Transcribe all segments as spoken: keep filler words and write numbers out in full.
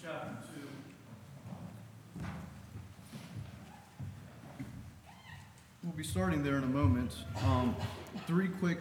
chapter two. We'll be starting there in a moment. Um, three quick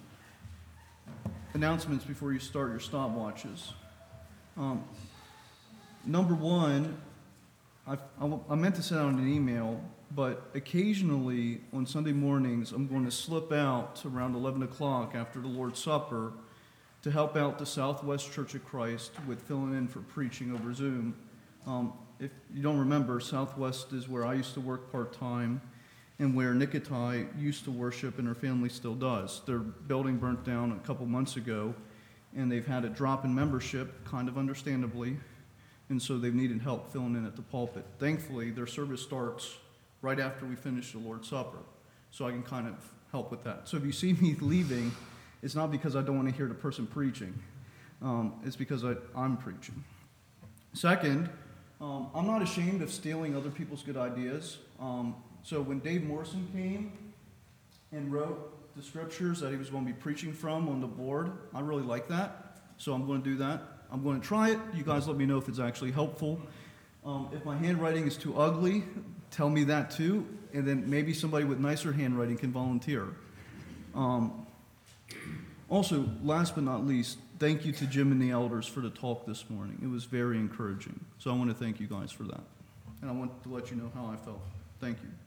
announcements before you start your stopwatches. Um, number one, I, I, I meant to send out an email, but occasionally on Sunday mornings I'm going to slip out around eleven o'clock after the Lord's Supper to help out the Southwest Church of Christ with filling in for preaching over Zoom. Um, if you don't remember, Southwest is where I used to work part-time and where Nikitai used to worship, and her family still does. Their building burnt down a couple months ago, and they've had a drop in membership, kind of understandably, and so they've needed help filling in at the pulpit. Thankfully, their service starts right after we finish the Lord's Supper, so I can kind of help with that. So if you see me leaving, it's not because I don't want to hear the person preaching. Um, it's because I, I'm preaching. Second, um, I'm not ashamed of stealing other people's good ideas. Um, so when Dave Morrison came and wrote the scriptures that he was going to be preaching from on the board, I really like that. So I'm going to do that. I'm going to try it. You guys let me know if it's actually helpful. Um, if my handwriting is too ugly, tell me that too. And then maybe somebody with nicer handwriting can volunteer. Um, Also, last but not least, thank you to Jim and the elders for the talk this morning. It was very encouraging. So I want to thank you guys for that. And I want to let you know how I felt. Thank you.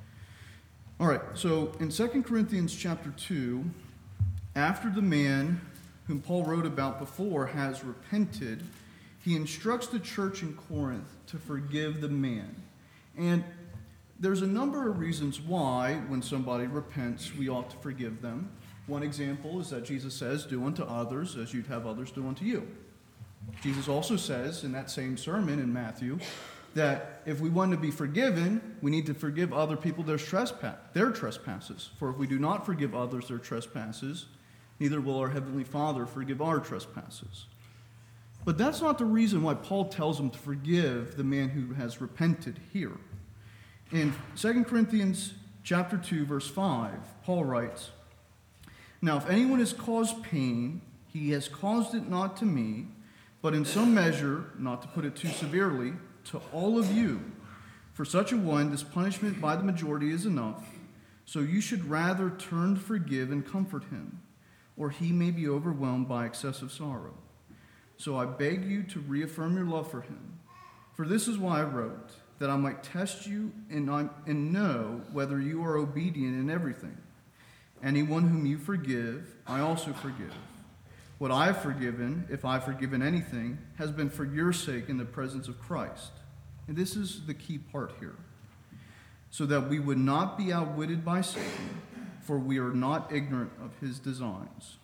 All right, so in Second Corinthians chapter two, after the man whom Paul wrote about before has repented, he instructs the church in Corinth to forgive the man. And there's a number of reasons why, when somebody repents, we ought to forgive them. One example is that Jesus says, do unto others as you'd have others do unto you. Jesus also says in that same sermon in Matthew that if we want to be forgiven, we need to forgive other people their, trespass, their trespasses. For if we do not forgive others their trespasses, neither will our Heavenly Father forgive our trespasses. But that's not the reason why Paul tells them to forgive the man who has repented here. In Second Corinthians chapter two, verse five, Paul writes, now, if anyone has caused pain, he has caused it not to me, but in some measure, not to put it too severely, to all of you. For such a one, this punishment by the majority is enough. So you should rather turn to forgive and comfort him, or he may be overwhelmed by excessive sorrow. So I beg you to reaffirm your love for him. For this is why I wrote, that I might test you and, I, and know whether you are obedient in everything. Anyone whom you forgive, I also forgive. What I have forgiven, if I have forgiven anything, has been for your sake in the presence of Christ. And this is the key part here. So that we would not be outwitted by Satan, for we are not ignorant of his designs.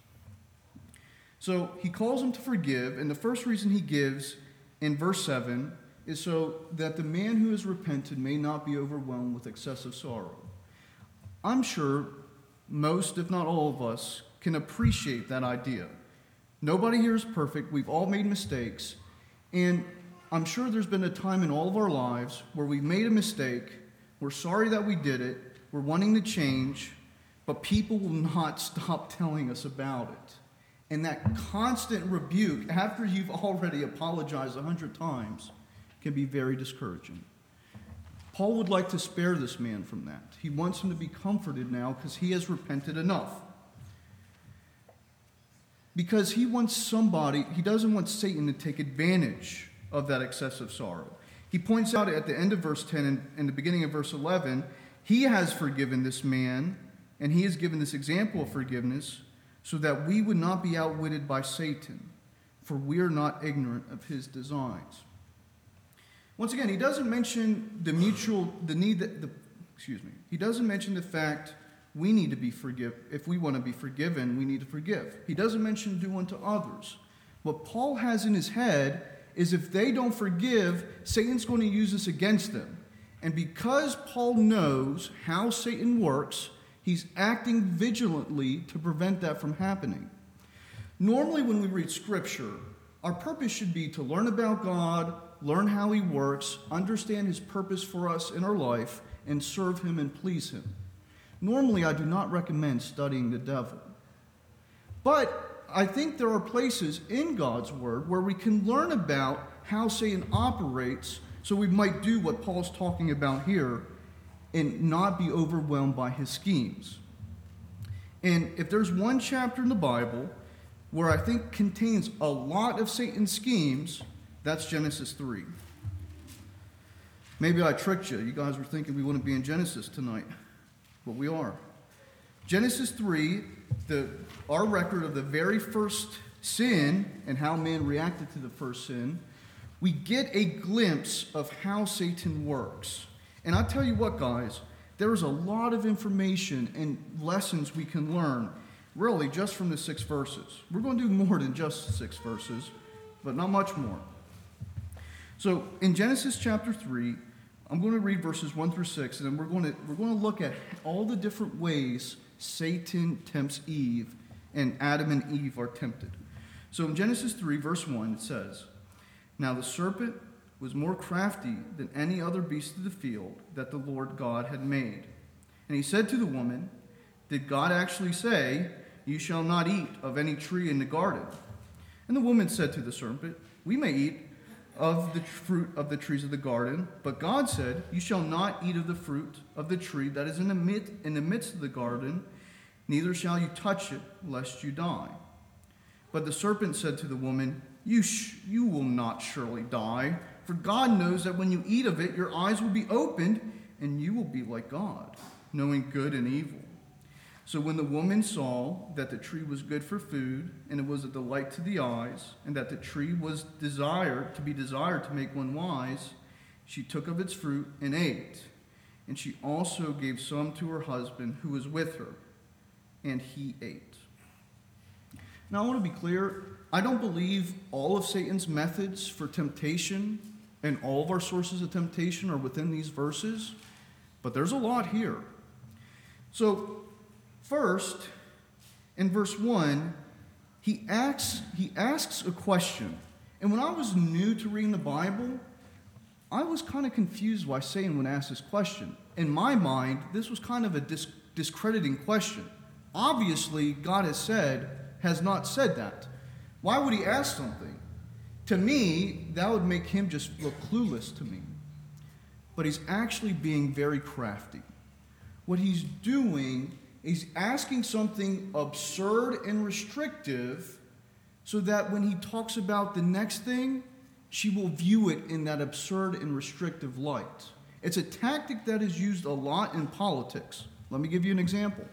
So he calls them to forgive, and the first reason he gives in verse seven is so that the man who has repented may not be overwhelmed with excessive sorrow. I'm sure most, if not all of us, can appreciate that idea. Nobody here is perfect. We've all made mistakes. And I'm sure there's been a time in all of our lives where we've made a mistake. We're sorry that we did it. We're wanting to change. But people will not stop telling us about it. And that constant rebuke, after you've already apologized a hundred times, can be very discouraging. Paul would like to spare this man from that. He wants him to be comforted now because he has repented enough. Because he wants somebody, he doesn't want Satan to take advantage of that excessive sorrow. He points out at the end of verse ten and, and the beginning of verse eleven, he has forgiven this man, and he has given this example of forgiveness so that we would not be outwitted by Satan, for we are not ignorant of his designs. Once again, he doesn't mention the mutual, the need that, the, excuse me, he doesn't mention the fact we need to be forgive. If we want to be forgiven, we need to forgive. He doesn't mention do unto others. What Paul has in his head is if they don't forgive, Satan's going to use this against them. And because Paul knows how Satan works, he's acting vigilantly to prevent that from happening. Normally when we read Scripture, our purpose should be to learn about God, learn how he works, understand his purpose for us in our life, and serve him and please him. Normally, I do not recommend studying the devil. But I think there are places in God's Word where we can learn about how Satan operates so we might do what Paul's talking about here and not be overwhelmed by his schemes. And if there's one chapter in the Bible where I think contains a lot of Satan's schemes, that's Genesis three. Maybe I tricked you. You guys were thinking we wouldn't be in Genesis tonight, but we are. Genesis three, the, our record of the very first sin and how man reacted to the first sin, we get a glimpse of how Satan works. And I tell you what, guys, there is a lot of information and lessons we can learn, really, just from the six verses. We're going to do more than just six verses, but not much more. So in Genesis chapter three, I'm going to read verses one through six, and then we're going to we're going to look at all the different ways Satan tempts Eve, and Adam and Eve are tempted. So in Genesis three, verse one, it says, "Now the serpent was more crafty than any other beast of the field that the Lord God had made. And he said to the woman, 'Did God actually say, you shall not eat of any tree in the garden?' And the woman said to the serpent, 'We may eat of the fruit of the trees of the garden, but God said, you shall not eat of the fruit of the tree that is in the midst, in the midst of the garden, neither shall you touch it, lest you die.' But the serpent said to the woman, You, sh- you will not surely die, for God knows that when you eat of it, your eyes will be opened, and you will be like God, knowing good and evil.' So when the woman saw that the tree was good for food, and it was a delight to the eyes, and that the tree was desired to be desired to make one wise, she took of its fruit and ate. And she also gave some to her husband who was with her, and he ate." Now I want to be clear, I don't believe all of Satan's methods for temptation and all of our sources of temptation are within these verses, but there's a lot here. So first, in verse one, he asks, he asks a question. And when I was new to reading the Bible, I was kind of confused why Satan would ask this question. In my mind, this was kind of a dis- discrediting question. Obviously, God has said, has not said that. Why would he ask something? To me, that would make him just look clueless to me. But he's actually being very crafty. What he's doing is asking something absurd and restrictive so that when he talks about the next thing, she will view it in that absurd and restrictive light. It's a tactic that is used a lot in politics. Let me give you an example.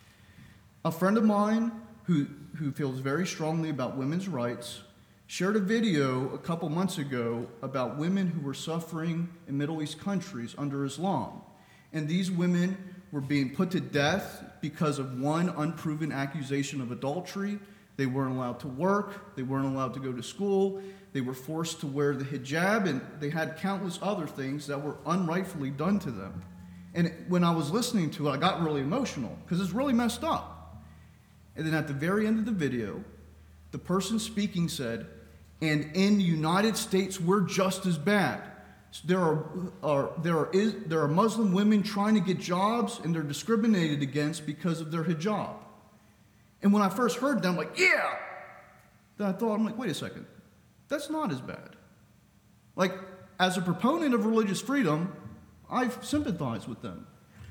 A friend of mine who, who feels very strongly about women's rights shared a video a couple months ago about women who were suffering in Middle East countries under Islam. And these women were being put to death because of one unproven accusation of adultery. They weren't allowed to work. They weren't allowed to go to school. They were forced to wear the hijab, and they had countless other things that were unrightfully done to them. And when I was listening to it, I got really emotional because it's really messed up. And then at the very end of the video, the person speaking said, "And in the United States, we're just as bad. There are, are, there, are, is, there are Muslim women trying to get jobs, and they're discriminated against because of their hijab." And when I first heard that, I'm like, yeah! Then I thought, I'm like, wait a second. That's not as bad. Like, as a proponent of religious freedom, I've sympathized with them.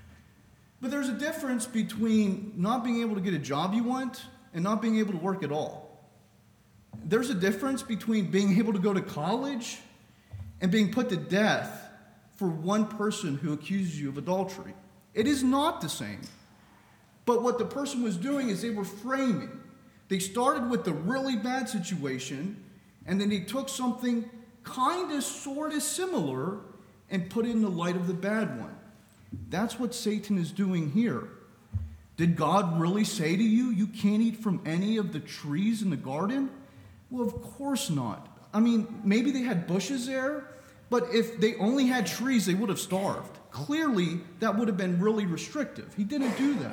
But there's a difference between not being able to get a job you want and not being able to work at all. There's a difference between being able to go to college and being put to death for one person who accuses you of adultery. It is not the same. But what the person was doing is they were framing. They started with the really bad situation, and then they took something kind of, sort of similar and put it in the light of the bad one. That's what Satan is doing here. Did God really say to you, you can't eat from any of the trees in the garden? Well, of course not. I mean, maybe they had bushes there, but if they only had trees, they would have starved. Clearly, that would have been really restrictive. He didn't do that.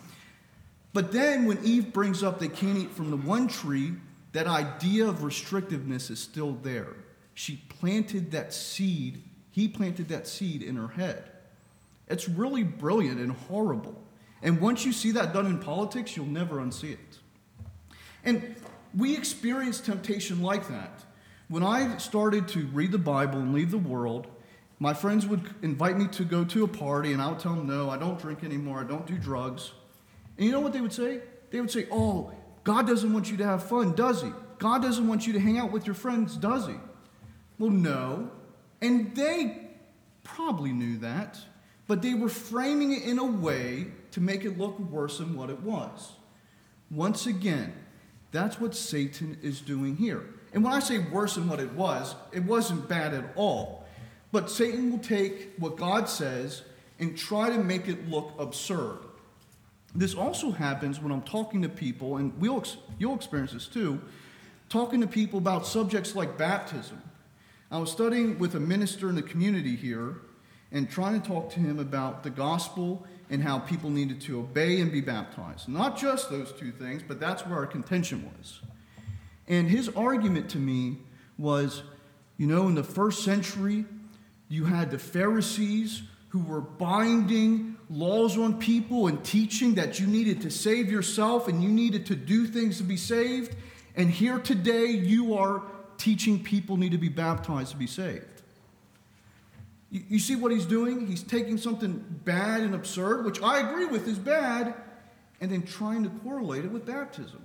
But then when Eve brings up they can't eat from the one tree, that idea of restrictiveness is still there. She planted that seed, he planted that seed in her head. It's really brilliant and horrible. And once you see that done in politics, you'll never unsee it. And we experience temptation like that. When I started to read the Bible and leave the world, my friends would invite me to go to a party, and I would tell them, no, I don't drink anymore, I don't do drugs. And you know what they would say? They would say, oh, God doesn't want you to have fun, does he? God doesn't want you to hang out with your friends, does he? Well, no. And they probably knew that, but they were framing it in a way to make it look worse than what it was. Once again, that's what Satan is doing here. And when I say worse than what it was, it wasn't bad at all. But Satan will take what God says and try to make it look absurd. This also happens when I'm talking to people, and we'll, you'll experience this too, talking to people about subjects like baptism. I was studying with a minister in the community here and trying to talk to him about the gospel and how people needed to obey and be baptized. Not just those two things, but that's where our contention was. And his argument to me was, you know, in the first century, you had the Pharisees who were binding laws on people and teaching that you needed to save yourself and you needed to do things to be saved. And here today, you are teaching people need to be baptized to be saved. You, you see what he's doing? He's taking something bad and absurd, which I agree with is bad, and then trying to correlate it with baptism.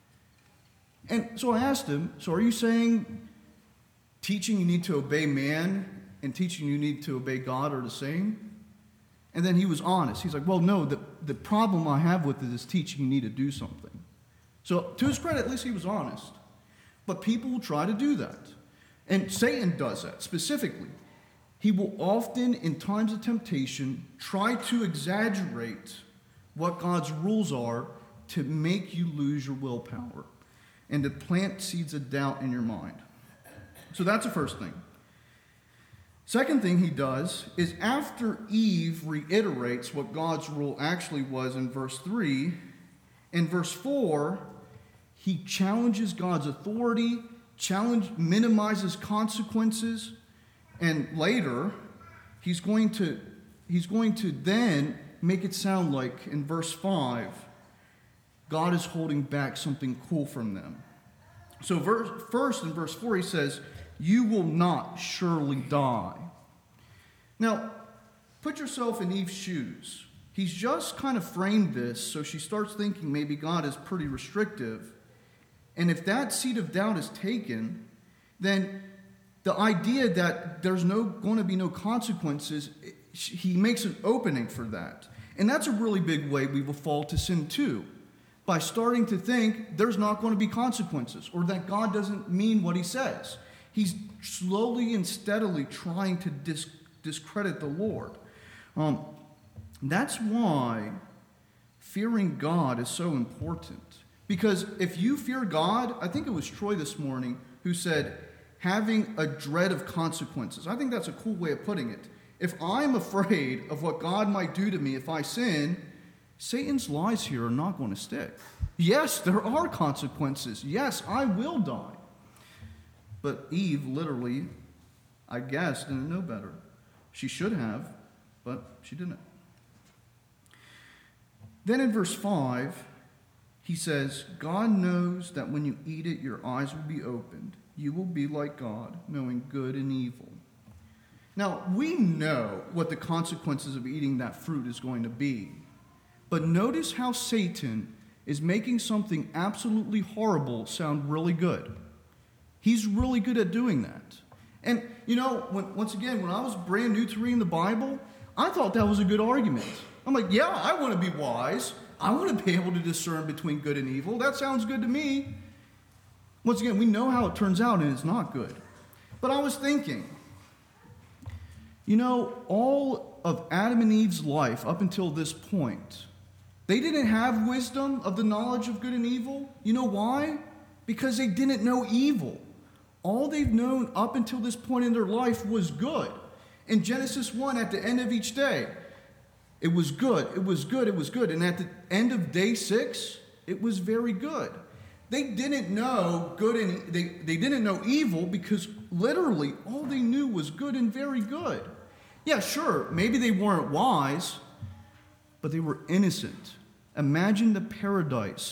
And so I asked him, so are you saying teaching you need to obey man and teaching you need to obey God are the same? And then he was honest. He's like, well, no, the, the problem I have with it is teaching you need to do something. So to his credit, at least he was honest. But people will try to do that. And Satan does that specifically. He will often, in times of temptation, try to exaggerate what God's rules are to make you lose your willpower and to plant seeds of doubt in your mind. So that's the first thing. Second thing he does is after Eve reiterates what God's rule actually was in verse three, in verse four, he challenges God's authority, challenge, minimizes consequences, and later he's going to he's going to then make it sound like in verse five, God is holding back something cool from them. So verse, first in verse four he says, you will not surely die. Now, put yourself in Eve's shoes. He's just kind of framed this so she starts thinking maybe God is pretty restrictive. And if that seed of doubt is taken, then the idea that there's no going to be no consequences, he makes an opening for that. And that's a really big way we will fall to sin too, by starting to think there's not going to be consequences or that God doesn't mean what he says. He's slowly and steadily trying to dis- discredit the Lord. Um, that's why fearing God is so important. Because if you fear God, I think it was Troy this morning who said, having a dread of consequences. I think that's a cool way of putting it. If I'm afraid of what God might do to me if I sin, Satan's lies here are not going to stick. Yes, there are consequences. Yes, I will die. But Eve literally, I guess, didn't know better. She should have, but she didn't. Then in verse five, he says, God knows that when you eat it, your eyes will be opened. You will be like God, knowing good and evil. Now, we know what the consequences of eating that fruit is going to be. But notice how Satan is making something absolutely horrible sound really good. He's really good at doing that. And, you know, when, once again, when I was brand new to reading the Bible, I thought that was a good argument. I'm like, yeah, I want to be wise. I want to be able to discern between good and evil. That sounds good to me. Once again, we know how it turns out, and it's not good. But I was thinking, you know, all of Adam and Eve's life up until this point, they didn't have wisdom of the knowledge of good and evil. You know why? Because they didn't know evil. All they've known up until this point in their life was good. In Genesis one, at the end of each day, it was good, it was good, it was good. And at the end of day six, it was very good. They didn't know good and they, they didn't know evil because literally all they knew was good and very good. Yeah, sure, maybe they weren't wise, but they were innocent. Imagine the paradise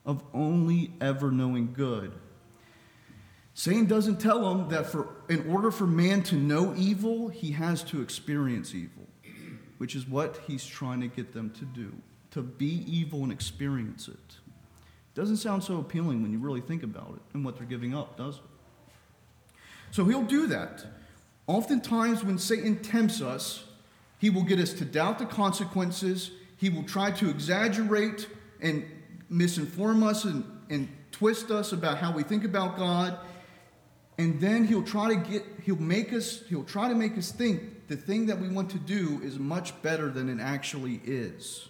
of only ever knowing good. Satan doesn't tell him that for in order for man to know evil, he has to experience evil, which is what he's trying to get them to do, to be evil and experience it. Doesn't sound so appealing when you really think about it and what they're giving up, does it? So he'll do that. Oftentimes when Satan tempts us, he will get us to doubt the consequences. He will try to exaggerate and misinform us and, and twist us about how we think about God. And then he'll try to get, he'll make us, he'll try to make us think the thing that we want to do is much better than it actually is.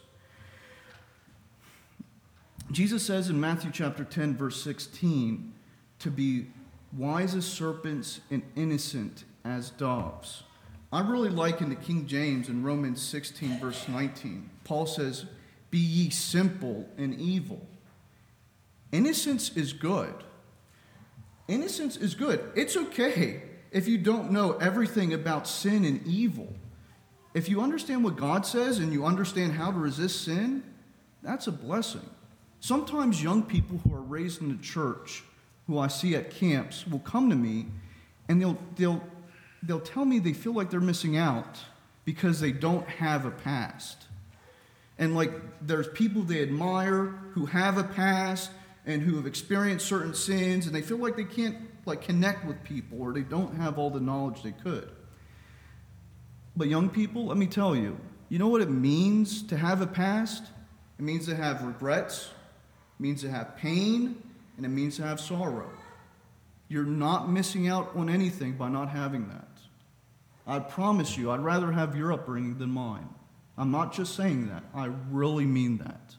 Jesus says in Matthew chapter ten, verse sixteen, to be wise as serpents and innocent as doves. I really like in the King James in Romans sixteen, verse nineteen, Paul says, be ye simple and evil. Innocence is good. Innocence is good. It's okay if you don't know everything about sin and evil. If you understand what God says and you understand how to resist sin, that's a blessing. Sometimes young people who are raised in the church, who I see at camps, will come to me and they'll they'll they'll tell me they feel like they're missing out because they don't have a past. And like there's people they admire who have a past and who have experienced certain sins, and they feel like they can't like connect with people or they don't have all the knowledge they could. But young people, let me tell you, you know what it means to have a past? It means to have regrets, it means to have pain, and it means to have sorrow. You're not missing out on anything by not having that. I promise you, I'd rather have your upbringing than mine. I'm not just saying that. I really mean that.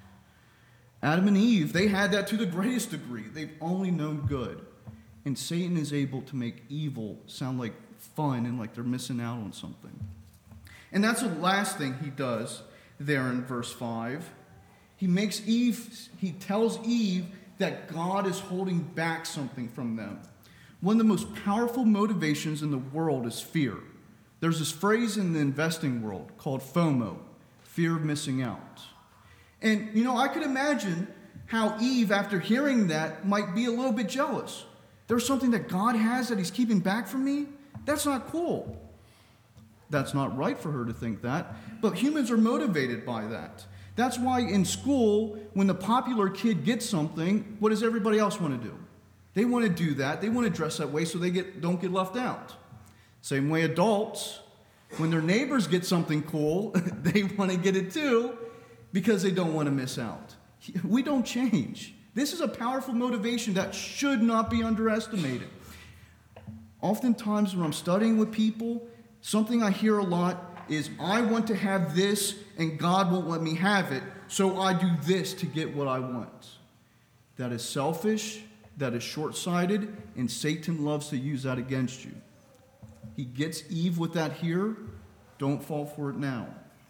Adam and Eve, they had that to the greatest degree. They've only known good. And Satan is able to make evil sound like fun and like they're missing out on something. And that's the last thing he does there in verse five. He makes Eve, he tells Eve that God is holding back something from them. One of the most powerful motivations in the world is fear. There's this phrase in the investing world called FOMO, fear of missing out. And, you know, I could imagine how Eve, after hearing that, might be a little bit jealous. There's something that God has that he's keeping back from me? That's not cool. That's not right for her to think that, but humans are motivated by that. That's why in school, when the popular kid gets something, what does everybody else want to do? They want to do that. They want to dress that way so they get don't get left out. Same way adults, when their neighbors get something cool, they want to get it too because they don't want to miss out. We don't change. This is a powerful motivation that should not be underestimated. Oftentimes when I'm studying with people, something I hear a lot is, I want to have this and God won't let me have it, so I do this to get what I want. That is selfish, that is short-sighted, and Satan loves to use that against you. He gets Eve with that here. Don't fall for it now.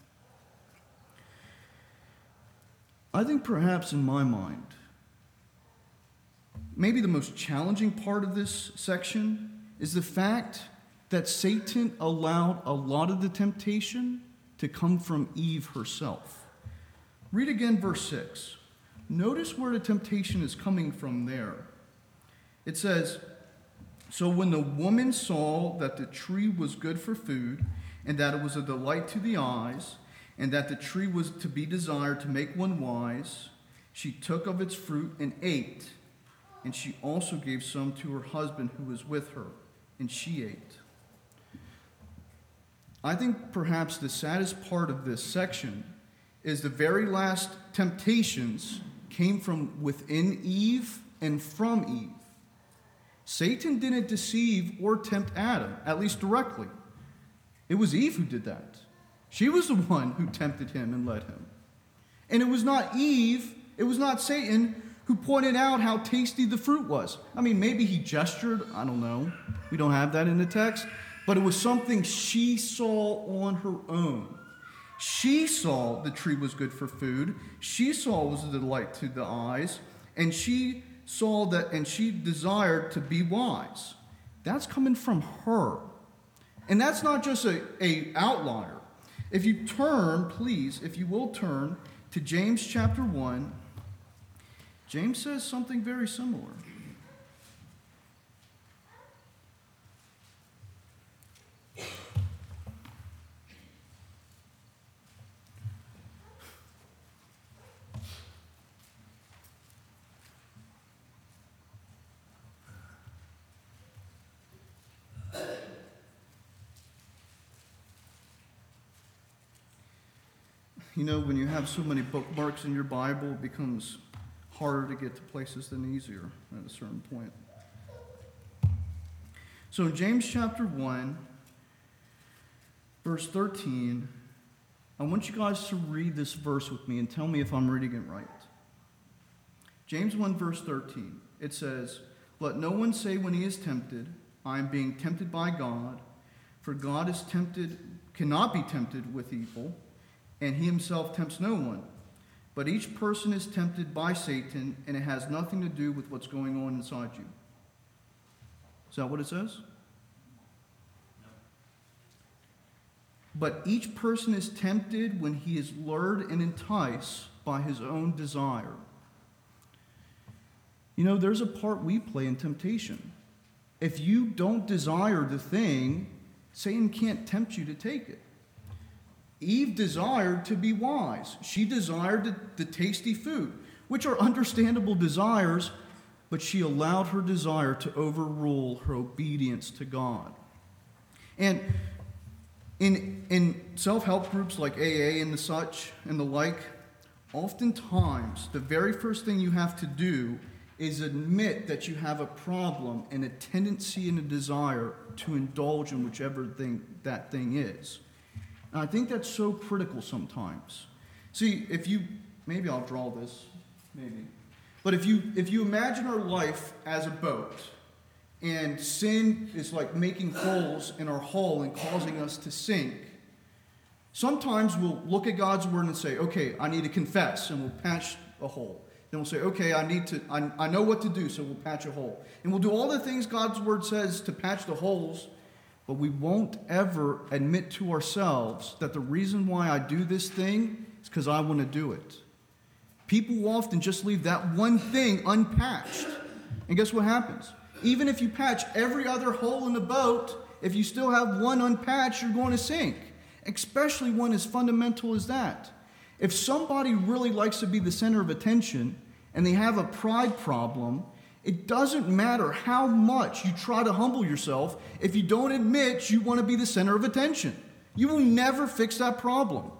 I think perhaps in my mind, maybe the most challenging part of this section is the fact that Satan allowed a lot of the temptation to come from Eve herself. Read again verse six. Notice where the temptation is coming from there. It says, so when the woman saw that the tree was good for food, and that it was a delight to the eyes, and that the tree was to be desired to make one wise, she took of its fruit and ate, and she also gave some to her husband who was with her, and she ate. I think perhaps the saddest part of this section is the very last temptations came from within Eve and from Eve. Satan didn't deceive or tempt Adam, at least directly. It was Eve who did that. She was the one who tempted him and led him. And it was not Eve, it was not Satan who pointed out how tasty the fruit was. I mean, maybe he gestured, I don't know. We don't have that in the text. But it was something she saw on her own. She saw the tree was good for food. She saw it was a delight to the eyes. And she saw that, and she desired to be wise. That's coming from her. And that's not just a, a outlier. If you turn, please, if you will turn to James chapter one, James says something very similar. You know, when you have so many bookmarks in your Bible, it becomes harder to get to places than easier at a certain point. So in James chapter one, verse thirteen, I want you guys to read this verse with me and tell me if I'm reading it right. James one, verse thirteen, it says, "Let no one say when he is tempted, I am being tempted by God, for God is tempted, cannot be tempted with evil, and he himself tempts no one. But each person is tempted by Satan, and it has nothing to do with what's going on inside you." Is that what it says? No. But each person is tempted when he is lured and enticed by his own desire. You know, there's a part we play in temptation. If you don't desire the thing, Satan can't tempt you to take it. Eve desired to be wise. She desired the, the tasty food, which are understandable desires, but she allowed her desire to overrule her obedience to God. And in, in self-help groups like A A and the such and the like, oftentimes the very first thing you have to do is admit that you have a problem and a tendency and a desire to indulge in whichever thing that thing is. And I think that's so critical sometimes. See, if you, maybe I'll draw this, maybe. But if you if you imagine our life as a boat, and sin is like making holes in our hull and causing us to sink, sometimes we'll look at God's word and say, okay, I need to confess, and we'll patch a hole. Then we'll say, okay, I need to, I, I know what to do, so we'll patch a hole. And we'll do all the things God's word says to patch the holes, but we won't ever admit to ourselves that the reason why I do this thing is because I want to do it. People will often just leave that one thing unpatched. And guess what happens? Even if you patch every other hole in the boat, if you still have one unpatched, you're going to sink. Especially one as fundamental as that. If somebody really likes to be the center of attention and they have a pride problem, it doesn't matter how much you try to humble yourself if you don't admit you want to be the center of attention. You will never fix that problem.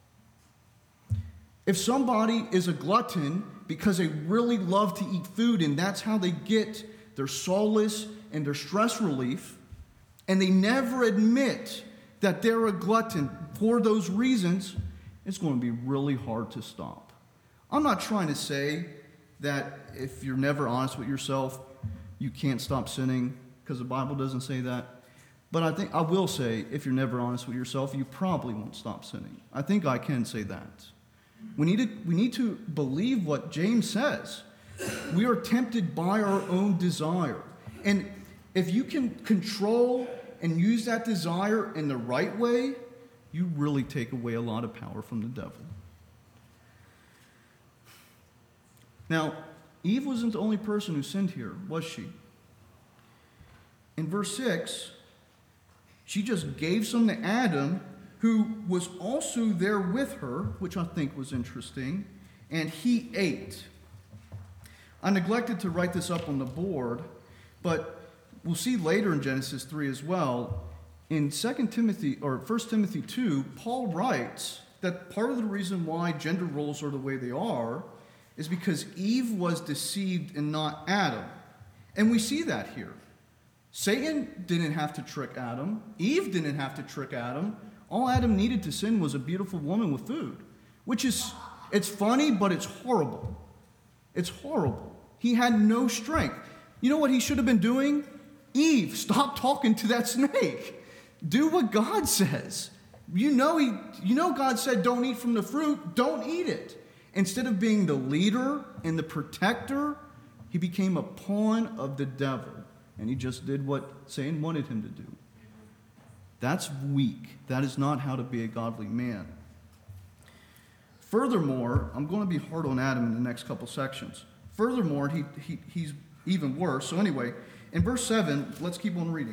If somebody is a glutton because they really love to eat food and that's how they get their solace and their stress relief, and they never admit that they're a glutton for those reasons, it's going to be really hard to stop. I'm not trying to say that if you're never honest with yourself, you can't stop sinning, because the Bible doesn't say that. But I think I will say, if you're never honest with yourself, you probably won't stop sinning. I think I can say that. We need to, we need to believe what James says. We are tempted by our own desire. And if you can control and use that desire in the right way, you really take away a lot of power from the devil. Now, Eve wasn't the only person who sinned here, was she? In verse six, she just gave some to Adam, who was also there with her, which I think was interesting, and he ate. I neglected to write this up on the board, but we'll see later in Genesis three as well. In Second Timothy, or First Timothy two, Paul writes that part of the reason why gender roles are the way they are is because Eve was deceived and not Adam. And we see that here. Satan didn't have to trick Adam. Eve didn't have to trick Adam. All Adam needed to sin was a beautiful woman with food, which is, it's funny, but it's horrible. It's horrible. He had no strength. You know what he should have been doing? Eve, stop talking to that snake. Do what God says. You know, he, you know God said don't eat from the fruit. Don't eat it. Instead of being the leader and the protector, he became a pawn of the devil. And he just did what Satan wanted him to do. That's weak. That is not how to be a godly man. Furthermore, I'm going to be hard on Adam in the next couple sections. furthermore, he, he he's even worse. So anyway, in verse seven, let's keep on reading.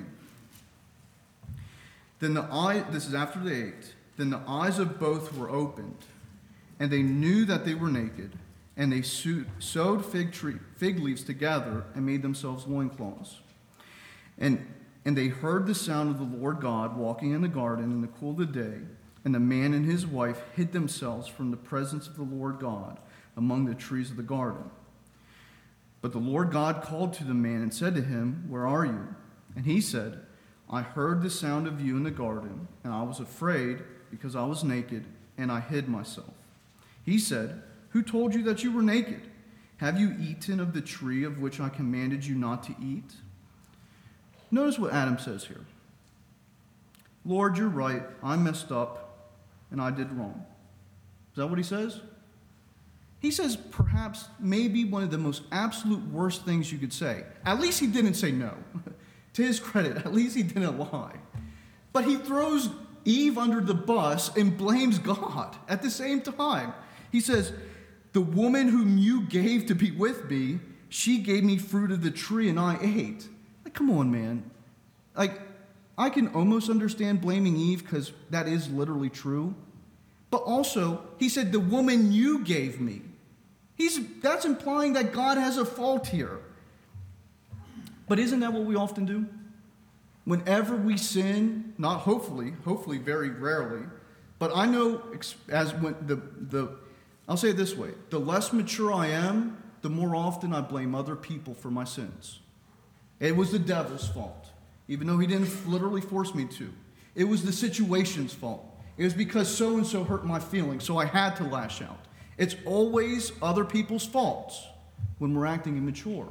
Then the eye, this is after they ate, then the eyes of both were opened, and they knew that they were naked, and they sewed fig, tree, fig leaves together and made themselves loincloths. And, and they heard the sound of the Lord God walking in the garden in the cool of the day, and the man and his wife hid themselves from the presence of the Lord God among the trees of the garden. But the Lord God called to the man and said to him, "Where are you?" And he said, "I heard the sound of you in the garden, and I was afraid because I was naked, and I hid myself." He said, "Who told you that you were naked? Have you eaten of the tree of which I commanded you not to eat?" Notice what Adam says here. "Lord, you're right. I messed up, and I did wrong." Is that what he says? He says perhaps maybe one of the most absolute worst things you could say. At least he didn't say no. To his credit, at least he didn't lie. But he throws Eve under the bus and blames God at the same time. He says, "The woman whom you gave to be with me, she gave me fruit of the tree and I ate." Like, come on, man. Like, I can almost understand blaming Eve because that is literally true. But also, he said, "The woman you gave me." He's, that's implying that God has a fault here. But isn't that what we often do? Whenever we sin, not hopefully, hopefully very rarely, but I know as when the, the I'll say it this way, the less mature I am, the more often I blame other people for my sins. It was the devil's fault, even though he didn't literally force me to. It was the situation's fault. It was because so-and-so hurt my feelings, so I had to lash out. It's always other people's faults when we're acting immature.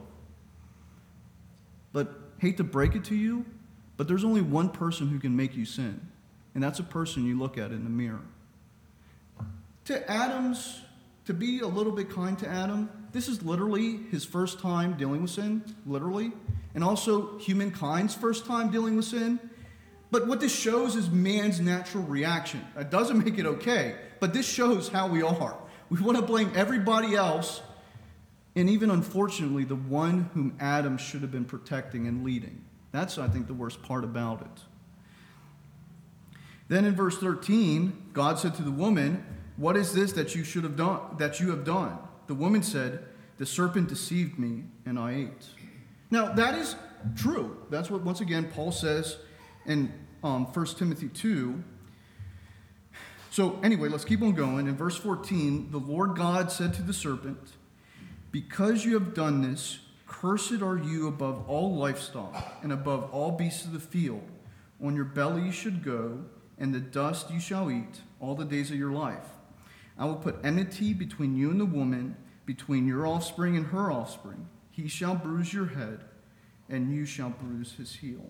But hate to break it to you, but there's only one person who can make you sin, and that's a person you look at in the mirror. To Adam's, to be a little bit kind to Adam, this is literally his first time dealing with sin, literally, and also humankind's first time dealing with sin. But what this shows is man's natural reaction. It doesn't make it okay, but this shows how we are. We want to blame everybody else, and even unfortunately, the one whom Adam should have been protecting and leading. That's, I think, the worst part about it. Then in verse thirteen, God said to the woman, "What is this that you should have done, that you have done?" The woman said, "The serpent deceived me, and I ate." Now, that is true. That's what, once again, Paul says in um, First Timothy two. So anyway, let's keep on going. In verse fourteen, the Lord God said to the serpent, "Because you have done this, cursed are you above all livestock and above all beasts of the field. On your belly you should go, and the dust you shall eat all the days of your life. I will put enmity between you and the woman, between your offspring and her offspring. He shall bruise your head, and you shall bruise his heel."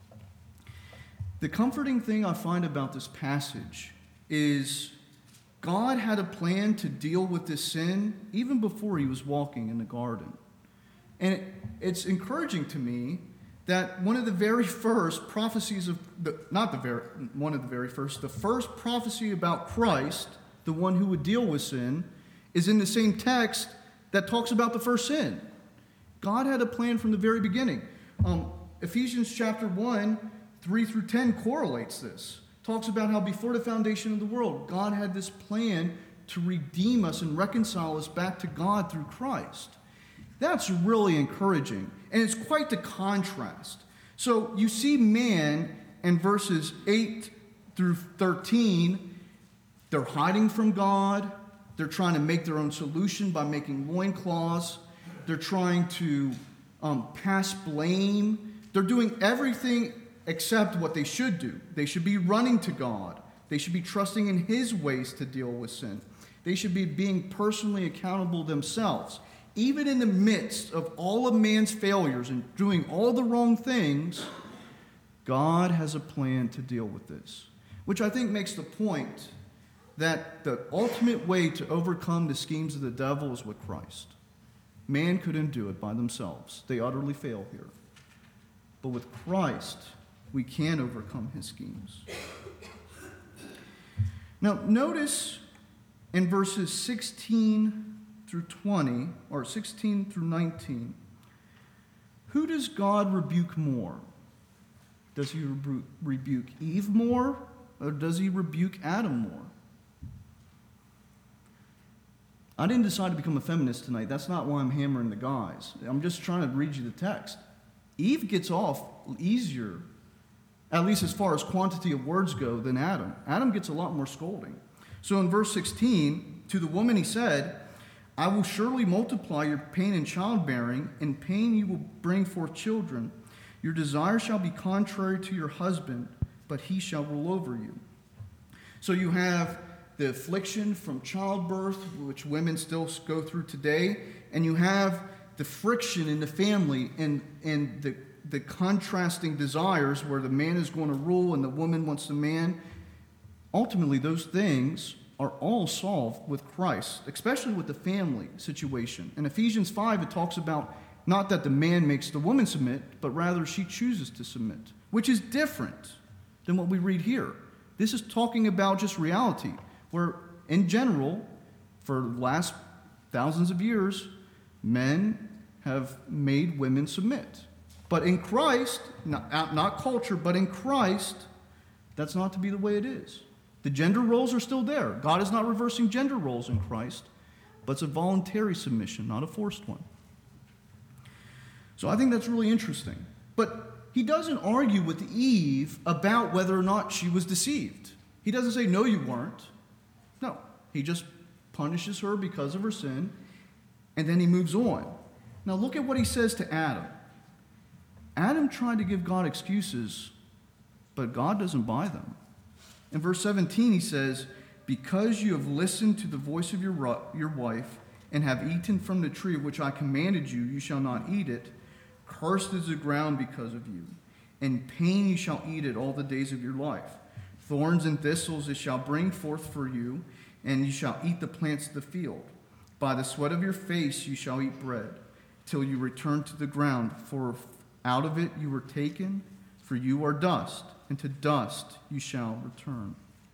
The comforting thing I find about this passage is God had a plan to deal with this sin even before he was walking in the garden. And it, it's encouraging to me that one of the very first prophecies of, the, not the very, one of the very first, the first prophecy about Christ, the one who would deal with sin, is in the same text that talks about the first sin. God had a plan from the very beginning. Um, Ephesians chapter one, three through ten correlates this. Talks about how before the foundation of the world, God had this plan to redeem us and reconcile us back to God through Christ. That's really encouraging, and it's quite the contrast. So you see man in verses eight through thirteen, they're hiding from God. They're trying to make their own solution by making loincloths. They're trying to um, pass blame. They're doing everything except what they should do. They should be running to God. They should be trusting in his ways to deal with sin. They should be being personally accountable themselves. Even in the midst of all of man's failures and doing all the wrong things, God has a plan to deal with this, which I think makes the point that the ultimate way to overcome the schemes of the devil is with Christ. Man couldn't do it by themselves. They utterly fail here. But with Christ, we can overcome his schemes. Now, notice in verses sixteen through twenty, or sixteen through nineteen, who does God rebuke more? Does he rebu- rebuke Eve more, or does he rebuke Adam more? I didn't decide to become a feminist tonight. That's not why I'm hammering the guys. I'm just trying to read you the text. Eve gets off easier, at least as far as quantity of words go, than Adam. Adam gets a lot more scolding. So in verse sixteen, to the woman he said, I will surely multiply your pain in childbearing. In pain you will bring forth children. Your desire shall be contrary to your husband, but he shall rule over you. So you have the affliction from childbirth, which women still go through today, and you have the friction in the family and, and the, the contrasting desires where the man is going to rule and the woman wants the man. Ultimately, those things are all solved with Christ, especially with the family situation. In Ephesians five, it talks about not that the man makes the woman submit, but rather she chooses to submit, which is different than what we read here. This is talking about just reality, where in general, for the last thousands of years, men have made women submit. But in Christ, not, not culture, but in Christ, that's not to be the way it is. The gender roles are still there. God is not reversing gender roles in Christ, but it's a voluntary submission, not a forced one. So I think that's really interesting. But he doesn't argue with Eve about whether or not she was deceived. He doesn't say, no, you weren't. No, he just punishes her because of her sin, and then he moves on. Now look at what he says to Adam. Adam tried to give God excuses, but God doesn't buy them. In verse seventeen, he says, because you have listened to the voice of your, your wife and have eaten from the tree of which I commanded you, you shall not eat it. Cursed is the ground because of you. In pain you shall eat it all the days of your life. Thorns and thistles it shall bring forth for you, and you shall eat the plants of the field. By the sweat of your face you shall eat bread, till you return to the ground, for out of it you were taken, for you are dust, and to dust you shall return.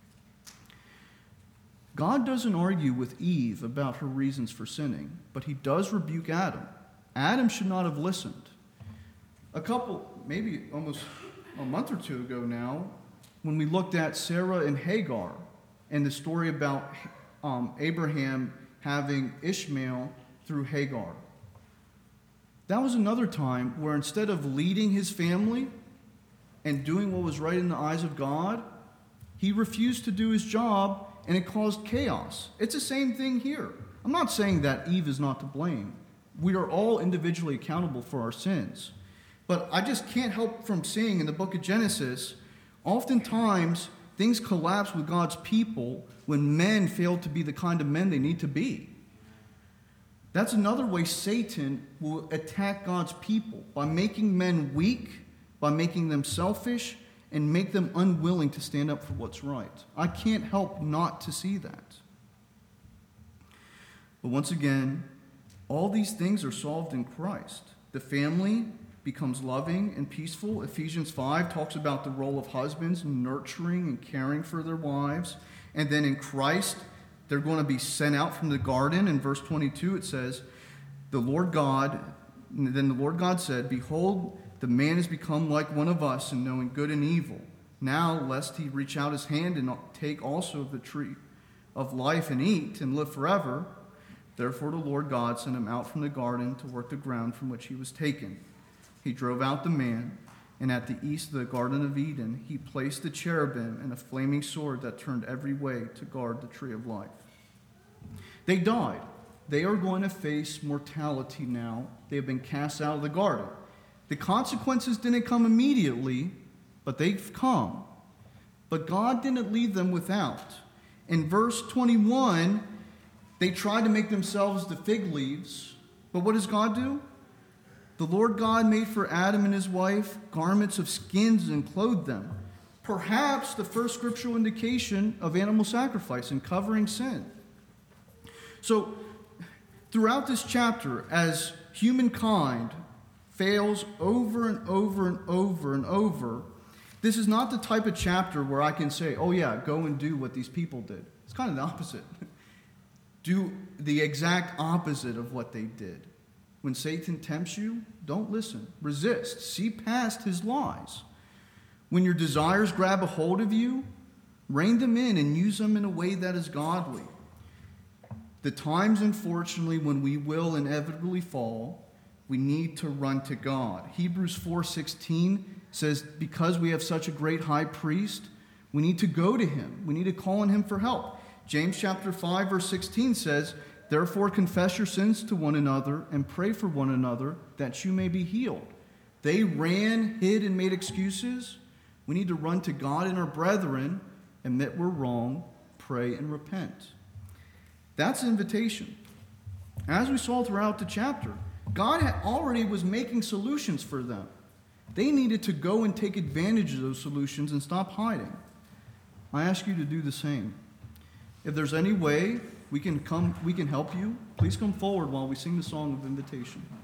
God doesn't argue with Eve about her reasons for sinning, but he does rebuke Adam. Adam should not have listened. A couple, maybe almost a month or two ago now, when we looked at Sarah and Hagar and the story about um, Abraham having Ishmael through Hagar. That was another time where instead of leading his family and doing what was right in the eyes of God, he refused to do his job, and it caused chaos. It's the same thing here. I'm not saying that Eve is not to blame. We are all individually accountable for our sins. But I just can't help from seeing in the book of Genesis, oftentimes things collapse with God's people when men fail to be the kind of men they need to be. That's another way Satan will attack God's people, by making men weak, by making them selfish, and make them unwilling to stand up for what's right. I can't help not to see that. But once again, all these things are solved in Christ. The family becomes loving and peaceful. Ephesians five talks about the role of husbands nurturing and caring for their wives. And then in Christ, they're going to be sent out from the garden. In verse twenty-two, it says, the Lord God, then the Lord God said, behold, the man has become like one of us in knowing good and evil. Now, lest he reach out his hand and take also of the tree of life and eat and live forever. Therefore the Lord God sent him out from the garden to work the ground from which he was taken. He drove out the man, and at the east of the Garden of Eden, he placed the cherubim and a flaming sword that turned every way to guard the tree of life. They died. They are going to face mortality now. They have been cast out of the garden. The consequences didn't come immediately, but they've come. But God didn't leave them without. In verse twenty-one, they tried to make themselves the fig leaves, but what does God do? The Lord God made for Adam and his wife garments of skins and clothed them. Perhaps the first scriptural indication of animal sacrifice and covering sin. So, throughout this chapter, as humankind fails over and over and over and over, this is not the type of chapter where I can say, oh yeah, go and do what these people did. It's kind of the opposite. do the exact opposite of what they did. When Satan tempts you, don't listen. Resist. See past his lies. When your desires grab a hold of you, rein them in and use them in a way that is godly. The times, unfortunately, when we will inevitably fall, we need to run to God. Hebrews four sixteen says, because we have such a great high priest, we need to go to him. We need to call on him for help. James chapter five, verse sixteen says, therefore confess your sins to one another and pray for one another that you may be healed. They ran, hid, and made excuses. We need to run to God and our brethren, admit we're wrong, pray, and repent. That's the invitation. As we saw throughout the chapter, God had already was making solutions for them. They needed to go and take advantage of those solutions and stop hiding. I ask you to do the same. If there's any way we can come, we can help you, please come forward while we sing the song of invitation.